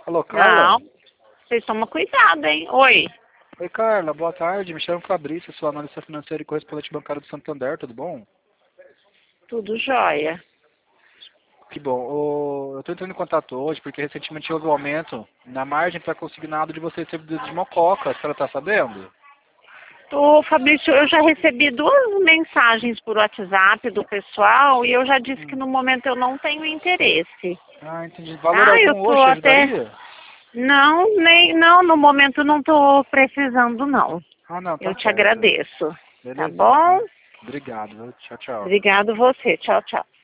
Alô, Não, Carla? vocês tomam cuidado, hein? Oi, Oi, Carla, boa tarde. Me chamo Fabrício, sou analista financeiro e correspondente bancário do Santander, tudo bom? tudo jóia. Que bom. Eu estou entrando em contato hoje porque recentemente houve um aumento na margem para consignado de vocês recebidos de Mococa. A senhora está sabendo? Ô, Fabrício, eu já recebi 2 mensagens por WhatsApp do pessoal e eu já disse que no momento eu não tenho interesse. Ah, entendi. Valor Tá? Eu algum tô hoje até... ajudaria? Não, no momento não tô precisando, não. Ah, não, Eu tá te certo. agradeço. Tá Belezinha, bom? viu? Obrigado, viu? Tchau, tchau. Obrigado você. Tchau, tchau.